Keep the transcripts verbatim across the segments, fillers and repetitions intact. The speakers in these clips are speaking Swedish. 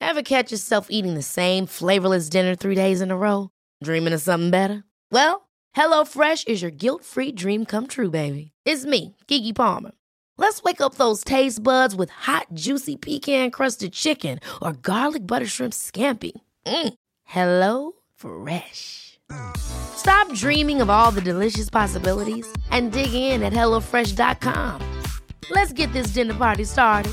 Ever catch yourself eating the same flavorless dinner three days in a row? Dreaming of something better? Well, HelloFresh is your guilt-free dream come true, baby. It's me, Keke Palmer. Let's wake up those taste buds with hot, juicy pecan-crusted chicken or garlic butter shrimp scampi. Mm. Hello Fresh. Stop dreaming of all the delicious possibilities and dig in at hello fresh dot com. Let's get this dinner party started.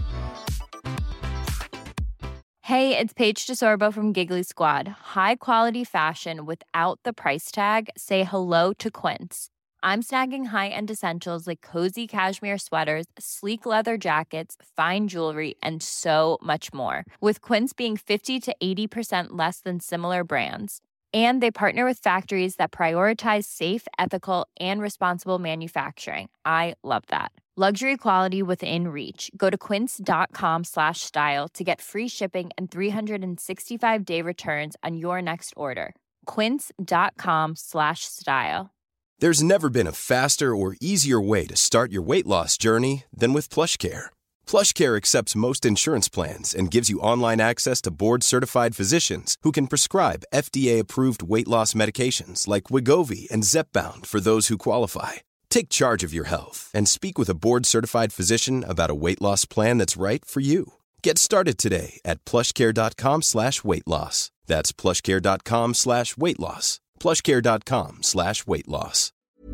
Hey, it's Paige DeSorbo from Giggly Squad. High quality fashion without the price tag. Say hello to Quince. I'm snagging high-end essentials like cozy cashmere sweaters, sleek leather jackets, fine jewelry, and so much more. With Quince being fifty to eighty percent less than similar brands. And they partner with factories that prioritize safe, ethical, and responsible manufacturing. I love that. Luxury quality within reach. Go to quince.com slash style to get free shipping and three sixty-five day returns on your next order. Quince.com slash style. There's never been a faster or easier way to start your weight loss journey than with PlushCare. PlushCare accepts most insurance plans and gives you online access to board-certified physicians who can prescribe F D A-approved weight loss medications like Wegovy and Zepbound for those who qualify. Take charge of your health and speak with a board-certified physician about a weight loss plan that's right for you. Get started today at plushcare.com slash weight loss. That's plushcare.com slash weight loss. plushcare.com slash weight loss.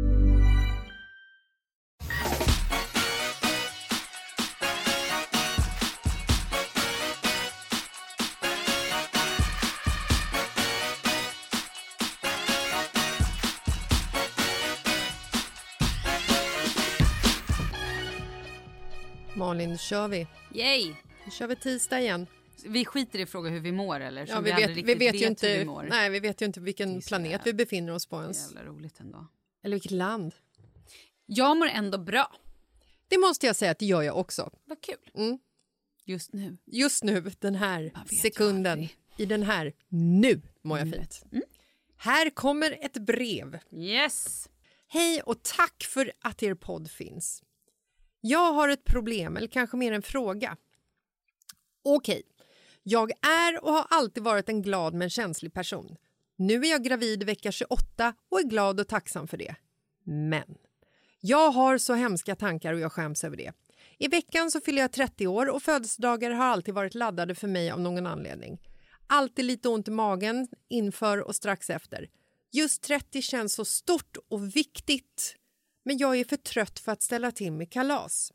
Malin, nu kör vi. Yay! Nu kör vi tisdag igen. Vi skiter i fråga hur vi mår eller? Ja, vi, vi, vet, vi vet, vet ju inte vi mår. Nej, vi vet ju inte vilken planet vi befinner oss på ens. Jävla roligt ändå. Eller vilket land. Jag mår ändå bra. Det måste jag säga att det gör jag också. Vad kul. Mm. Just nu. Just nu, den här sekunden. I den här nu mår jag fint. Mm. Här kommer ett brev. Yes. Hej och tack för att er podd finns. Jag har ett problem, eller kanske mer en fråga. Okej, jag är och har alltid varit en glad men känslig person. Nu är jag gravid vecka tjugoåtta och är glad och tacksam för det. Men jag har så hemska tankar och jag skäms över det. I veckan så fyller jag trettio år och födelsedagar har alltid varit laddade för mig av någon anledning. Alltid lite ont i magen inför och strax efter. Just trettio känns så stort och viktigt. Men jag är för trött för att ställa till med kalas.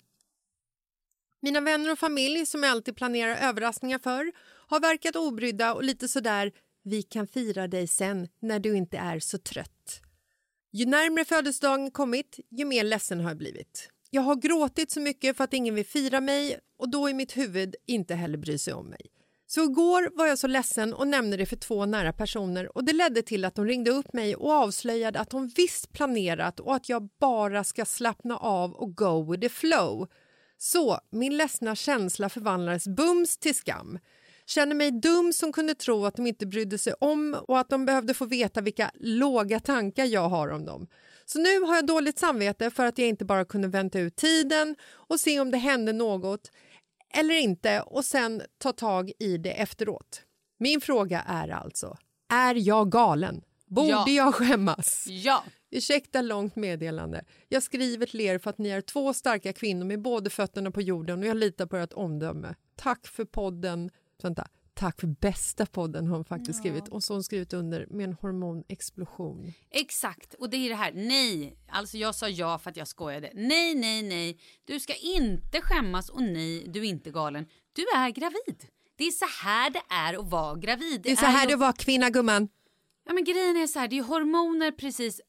Mina vänner och familj som jag alltid planerar överraskningar för har verkat obrydda och lite sådär, vi kan fira dig sen när du inte är så trött. Ju närmare födelsedagen kommit, ju mer ledsen har jag blivit. Jag har gråtit så mycket för att ingen vill fira mig och då i mitt huvud inte heller bry sig om mig. Så igår var jag så ledsen och nämnde det för två nära personer och det ledde till att de ringde upp mig och avslöjade att de visst planerat och att jag bara ska slappna av och go with the flow. Så min ledsna känsla förvandlades bums till skam. Känner mig dum som kunde tro att de inte brydde sig om och att de behövde få veta vilka låga tankar jag har om dem. Så nu har jag dåligt samvete för att jag inte bara kunde vänta ut tiden och se om det hände något eller inte och sen ta tag i det efteråt. Min fråga är alltså, är jag galen? Borde ja. jag skämmas? Ja. Ursäkta långt meddelande. Jag skriver till er för att ni är två starka kvinnor med båda fötterna på jorden och jag litar på ert omdöme. Tack för podden. Vänta. Tack för bästa podden har hon faktiskt ja. skrivit. Och så har hon skrivit under med en hormonexplosion. Exakt, och det är det här. Nej, alltså jag sa ja för att jag skojade. Nej, nej, nej. Du ska inte skämmas och nej, du är inte galen. Du är gravid. Det är så här det är att vara gravid. Det, det är så här är det ju... var kvinna, gumman. Ja, men grejen är så här, det är hormoner precis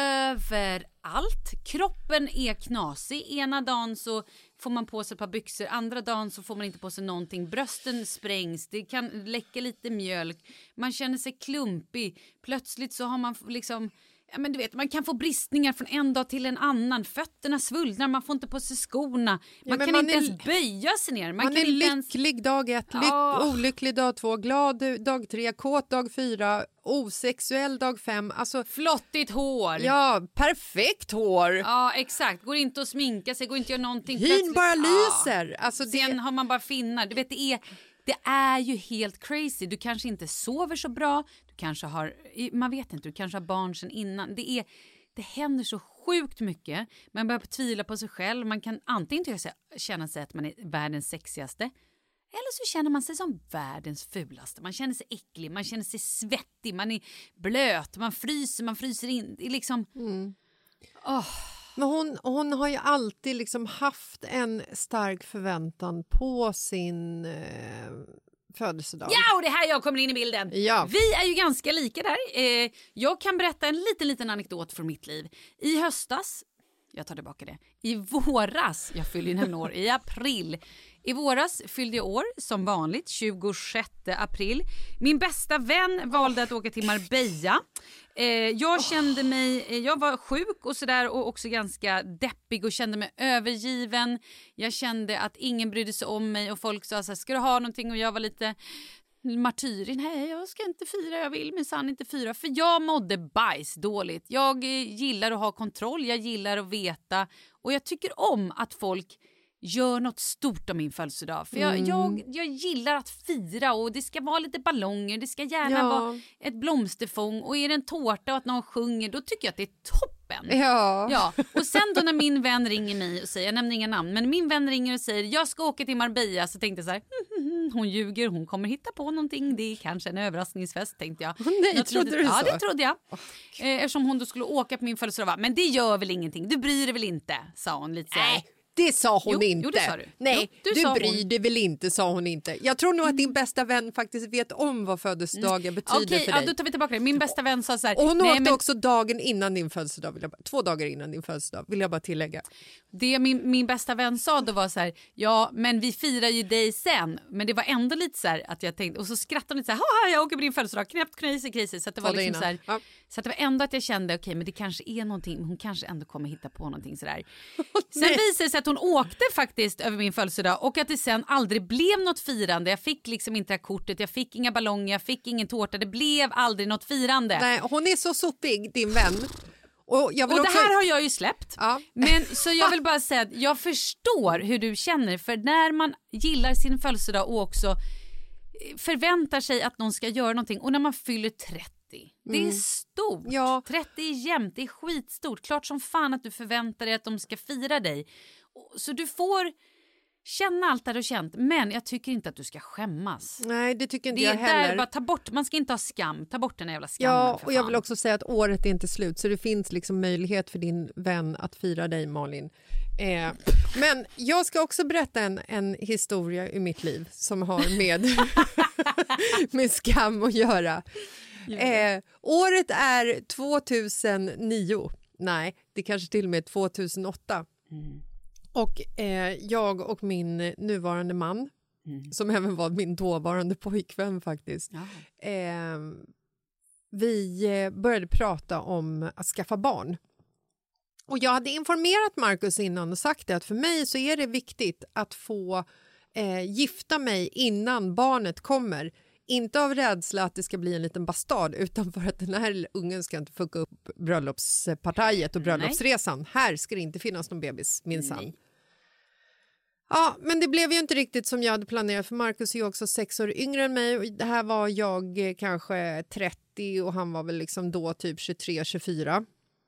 överallt. Kroppen är knasig. Ena dagen så får man på sig ett par byxor, andra dagen så får man inte på sig någonting. Brösten sprängs, det kan läcka lite mjölk. Man känner sig klumpig. Plötsligt så har man liksom, ja men du vet, man kan få bristningar från en dag till en annan. Fötterna svullnar, man får inte på sig skorna. Man ja, kan man inte är, ens böja sig ner. Man, man kan är inte lycklig ens... dag ett, lyck, oh. olycklig dag två, glad dag tre, kåt dag fyra, osexuell dag fem. Alltså, flottigt hår. Ja, perfekt hår. Ja, exakt. Går inte att sminka sig, går inte att göra någonting. Hyn bara lyser. Alltså, Sen det... har man bara finnar. Du vet, det är... det är ju helt crazy. Du kanske inte sover så bra. Du kanske har, man vet inte, du kanske har barn sedan innan. Det är, det händer så sjukt mycket. Man börjar tvivla på sig själv. Man kan antingen känna sig att man är världens sexigaste. Eller så känner man sig som världens fulaste. Man känner sig äcklig, man känner sig svettig, man är blöt, man fryser, man fryser in. Det är liksom... Mm. Oh. Men hon, hon har ju alltid liksom haft en stark förväntan på sin eh, födelsedag. Ja, och det här jag kommer in i bilden. Ja. Vi är ju ganska lika där. Eh, jag kan berätta en liten, liten anekdot från mitt liv. I höstas, jag tar tillbaka det, i våras, jag fyllde ju nämligen år, i april. I våras fyllde jag år som vanligt, tjugosjätte april. Min bästa vän valde att åka till Marbella. Eh, jag kände mig, jag var sjuk och sådär och också ganska deppig och kände mig övergiven. Jag kände att ingen brydde sig om mig och folk sa så här, ska du ha någonting? Och jag var lite martyr. Nej, jag ska inte fira, jag vill minsann inte fira. För jag mådde bajs dåligt. Jag eh, gillar att ha kontroll, jag gillar att veta. Och jag tycker om att folk gör något stort om min födelsedag. För jag, mm. jag, jag gillar att fira och det ska vara lite ballonger. Det ska gärna ja. vara ett blomsterfång. Och är det en tårta och att någon sjunger, då tycker jag att det är toppen. Ja. Ja. Och sen då när min vän ringer mig och säger, jag nämner inga namn, men min vän ringer och säger, jag ska åka till Marbella, så tänkte jag så här, hon ljuger, hon kommer hitta på någonting, det är kanske en överraskningsfest, tänkte jag. Nej, Något trodde litet, du ja, så? det trodde jag. Eh, eftersom hon då skulle åka på min födelsedag, men det gör väl ingenting, du bryr dig väl inte, sa hon lite så här. Nej. Det sa hon jo, inte. Jo, det sa du. Nej, jo, du sa bryr hon. dig väl inte, sa hon inte. Jag tror nog att din bästa vän faktiskt vet om vad födelsedagar betyder Okej, för ja, dig. då tar vi tillbaka det. Min bästa vän sa så här. Och hon nej, åkte men... också dagen innan din födelsedag, vill jag bara, två dagar innan din födelsedag, vill jag bara tillägga. Det min, min bästa vän sa då var så här, ja men vi firar ju dig sen. Men det var ändå lite så här att jag tänkte, och så skrattade hon lite så här, haha jag åker på din födelsedag, knäppt crazy crazy. Så att det var liksom så här, ja. så att det var ändå att jag kände, okej okay, men det kanske är någonting, hon kanske ändå kommer hitta på någonting sådär. Sen visade det sig att hon åkte faktiskt över min födelsedag och att det sen aldrig blev något firande. Jag fick liksom inte det här kortet, jag fick inga ballonger, jag fick ingen tårta, det blev aldrig något firande. Nej, hon är så sopig, din vän. Och, jag vill och också... det här har jag ju släppt. Ja. Men så jag vill bara säga att jag förstår hur du känner, för när man gillar sin födelsedag och också förväntar sig att någon ska göra någonting, och när man fyller trettio, det är Mm. stort. Ja. trettio är jämnt, det är skitstort. Klart som fan att du förväntar dig att de ska fira dig. Så du får känna allt det du känt, men jag tycker inte att du ska skämmas. Nej, det tycker inte Det är jag heller. där, bara ta bort, man ska inte ha skam, ta bort den jävla skammen. Ja, för och jag fan. vill också säga att året är inte slut, så det finns liksom möjlighet för din vän att fira dig, Malin. Eh, men jag ska också berätta en, en historia i mitt liv som har med, med skam att göra. Eh, året är tvåtusennio. Nej, det kanske till och med tvåtusenåtta. Mm. Och eh, jag och min nuvarande man, mm. som även var min dåvarande pojkvän faktiskt, eh, vi började prata om att skaffa barn. Och jag hade informerat Marcus innan och sagt det, att för mig så är det viktigt att få eh, gifta mig innan barnet kommer. Inte av rädsla att det ska bli en liten bastard, utan för att den här ungen ska inte fucka upp bröllopspartiet och bröllopsresan. Nej. Här ska det inte finnas någon bebis, minsann. Ja, men det blev ju inte riktigt som jag hade planerat, för Marcus är ju också sex år yngre än mig. Och det här var jag eh, kanske trettio och han var väl liksom då typ tjugotre tjugofyra.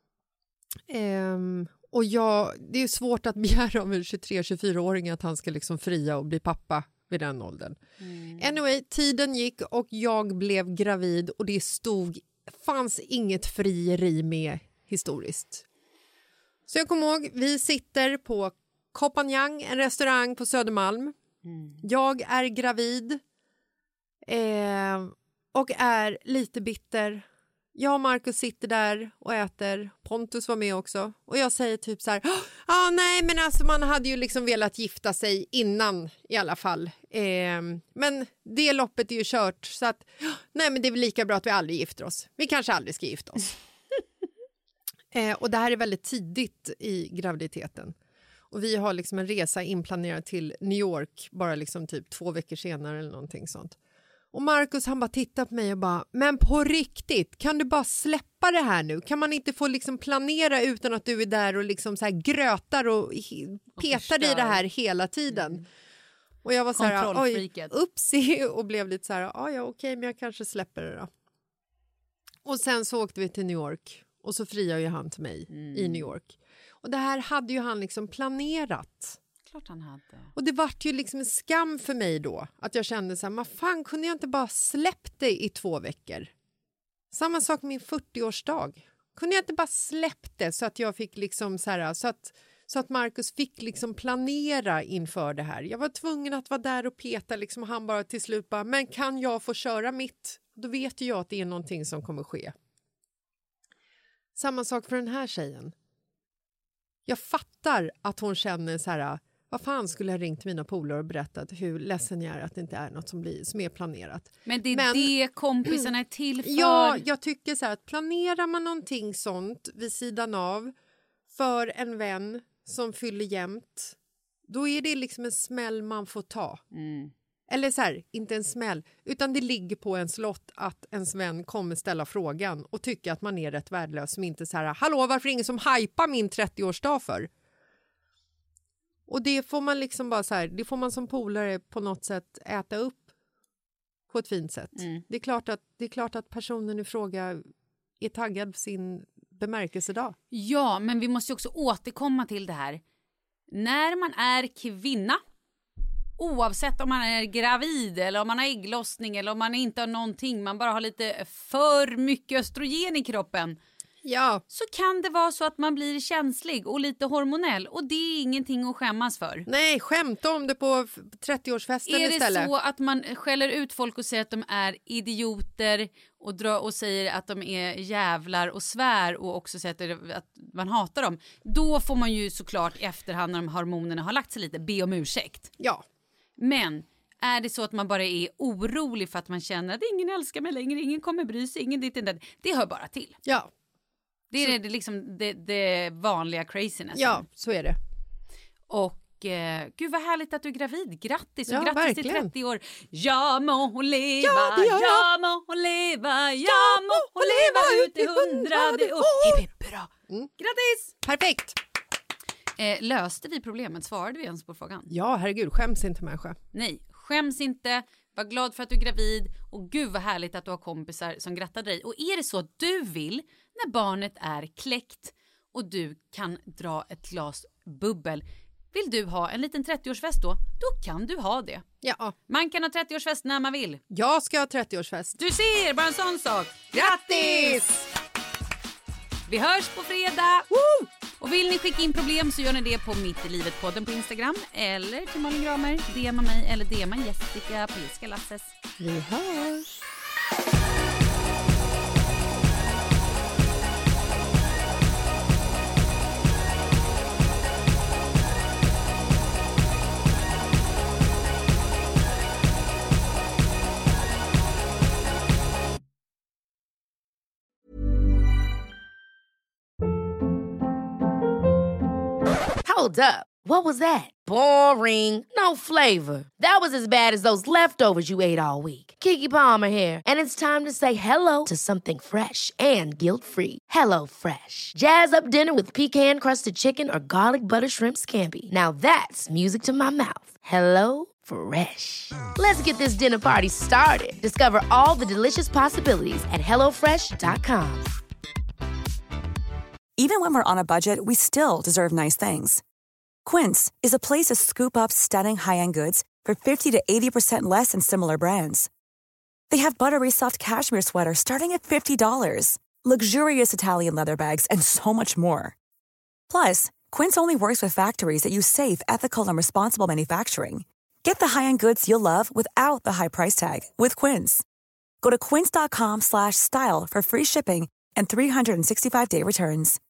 Ehm, och jag, det är svårt att begära av en tjugotre tjugofyra-åring att han ska liksom fria och bli pappa vid den åldern. Mm. Anyway, tiden gick och jag blev gravid och det stod, fanns inget frieri med historiskt. Så jag kommer ihåg, vi sitter på Kopanjang, en restaurang på Södermalm. Mm. Jag är gravid eh, och är lite bitter. Jag och Marcus sitter där och äter. Pontus var med också. Och jag säger typ så här, ja ah, nej men alltså man hade ju liksom velat gifta sig innan i alla fall. Eh, men det loppet är ju kört, så att nej men det är väl lika bra att vi aldrig gifter oss. Vi kanske aldrig ska gifta oss. eh, och det här är väldigt tidigt i graviditeten. Och vi har liksom en resa inplanerad till New York bara liksom typ två veckor senare eller någonting sånt. Och Marcus han bara tittar på mig och bara, men på riktigt, kan du bara släppa det här nu? Kan man inte få liksom planera utan att du är där och liksom så här grötar och petar i det här hela tiden? Mm. Och jag var så här, oj, Kontrollfreaket. uppsi, och blev lite så här, ja, ja okej, men jag kanske släpper det då. Och sen så åkte vi till New York och så friade ju han till mig Mm. i New York. Och det här hade ju han liksom planerat. Klart han hade. Och det var ju liksom en skam för mig då. Att jag kände så här, men fan kunde jag inte bara släppt det i två veckor? Samma sak med min fyrtioårsdag. Kunde jag inte bara släppt det så att jag fick liksom så här, så att, så att Marcus fick liksom planera inför det här. Jag var tvungen att vara där och peta liksom, han bara till slut bara, men kan jag få köra mitt? Då vet ju jag att det är någonting som kommer ske. Samma sak för den här tjejen. Jag fattar att hon känner så här, vad fan skulle jag ringt mina polare och berättat hur ledsen jag är att det inte är något som, blir, som är planerat. Men det är Men- det kompisarna är till för. Ja, jag tycker så här att planerar man någonting sånt vid sidan av för en vän som fyller jämt, då är det liksom en smäll man får ta. Mm. Eller så här, inte en smäll, utan det ligger på ens lott att ens vän kommer ställa frågan och tycka att man är rätt värdelös, som inte så här, hallå, varför är ingen som hypar min trettioårsdag för? Och det får man liksom bara så här, det får man som polare på något sätt äta upp på ett fint sätt. Mm. Det är klart att, det är klart att personen i fråga är taggad för sin bemärkelsedag. Ja, men vi måste ju också återkomma till det här. När man är kvinna, oavsett om man är gravid eller om man har ägglossning eller om man inte har någonting, man bara har lite för mycket östrogen i kroppen, Ja, så kan det vara så att man blir känslig och lite hormonell, och det är ingenting att skämmas för. nej, skämta om det på f- trettioårsfesten Är det istället. så att man skäller ut folk och säger att de är idioter och, dra, och säger att de är jävlar och svär och också säger att, att man hatar dem, då får man ju såklart i efterhand när de hormonerna har lagt sig lite be om ursäkt. Ja, Men är det så att man bara är orolig för att man känner att ingen älskar mig längre, ingen kommer bry sig, ingen dit, det, det hör bara till. ja, Det är det, liksom det, det vanliga craziness. ja, så är det. Och eh, gud vad härligt att du är gravid. Grattis och Ja, grattis verkligen. till trettio år. Ja må hon leva, Ja, det gör jag. ja må hon leva, ja må hon leva ut i hundrade år. Hipp, hipp, hurra. Mm. Grattis! Perfekt! Eh, löste vi problemet? Svarade vi ens på frågan? Ja, herregud, skäms inte människa. Nej, skäms inte. Var glad för att du är gravid. Och gud vad härligt att du har kompisar som grattar dig. Och är det så att du vill, när barnet är kläckt och du kan dra ett glas bubbel, vill du ha en liten trettioårsfest då? Då kan du ha det. Ja, Man kan ha trettioårsfest när man vill. jag ska ha trettioårsfest. Du ser, bara en sån sak. Grattis! Vi hörs på fredag! Woo! Och vill ni skicka in problem så gör ni det på Mitt i livet-podden på Instagram eller till Malin Gramer, D M mig eller D M Jessica på Jessica Lasses. Vi hörs! Hold up. What was that? Boring. No flavor. That was as bad as those leftovers you ate all week. Keke Palmer here, and it's time to say hello to something fresh and guilt-free. Hello Fresh. Jazz up dinner with pecan-crusted chicken or garlic butter shrimp scampi. Now that's music to my mouth. Hello Fresh. Let's get this dinner party started. Discover all the delicious possibilities at hello fresh dot com. Even when we're on a budget, we still deserve nice things. Quince is a place to scoop up stunning high-end goods for fifty to eighty percent less than similar brands. They have buttery soft cashmere sweaters starting at fifty dollars, luxurious Italian leather bags, and so much more. Plus, Quince only works with factories that use safe, ethical, and responsible manufacturing. Get the high-end goods you'll love without the high price tag with Quince. Go to quince dot com slash style for free shipping and three sixty-five day returns.